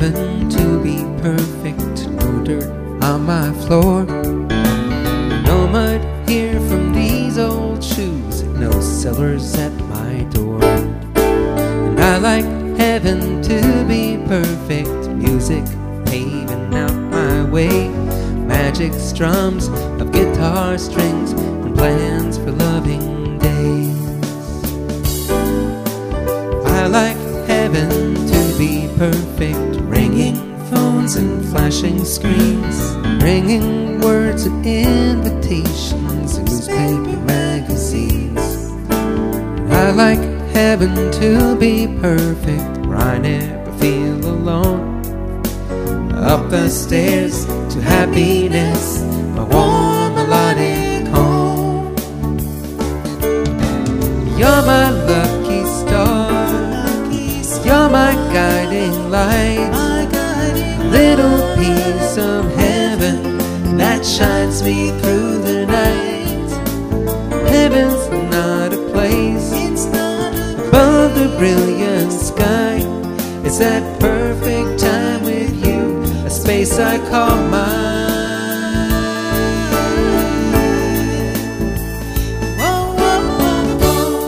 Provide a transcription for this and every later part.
heaven to be perfect. No dirt on my floor, no mud here from these old shoes, no cellars at my door. And I like heaven to be perfect. Music paving out my way, magic strums of guitar strings, and plans for loving days. I like heaven to be perfect. Ringing phones and flashing screens, ringing words and invitations in newspaper magazines. I like heaven to be perfect, where I never feel alone. Up the stairs to happiness, my warm melodic home. You're my lucky star, you're my guiding light, a little piece of heaven that shines me through the night. Heaven's not a place above the brilliant sky, it's that perfect time with you, a space I call mine. Whoa, whoa, whoa, whoa.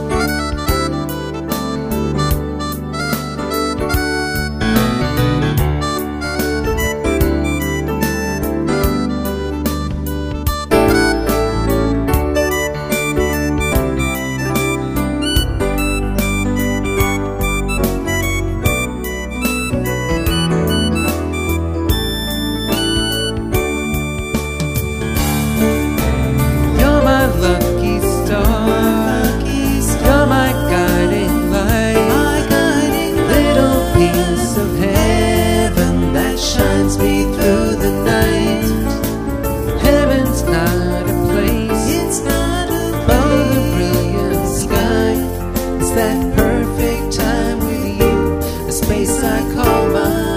Lucky star, you're my guiding light, little piece of heaven that shines me through the night. Heaven's not a place above the brilliant sky, it's that perfect time with you, a space I call mine.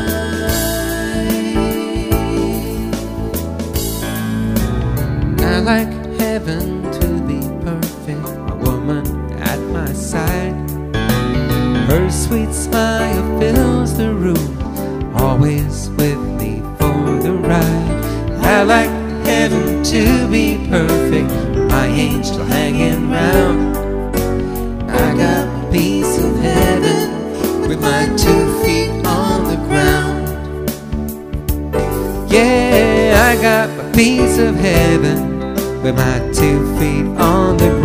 I like heaven to be perfect, a woman at my side. Her sweet smile fills the room, always with me for the ride. I like heaven to be perfect, my angel hanging round. I got a piece of heaven with my 2 feet on the ground. Yeah, I got a piece of heaven with my 2 feet on the ground.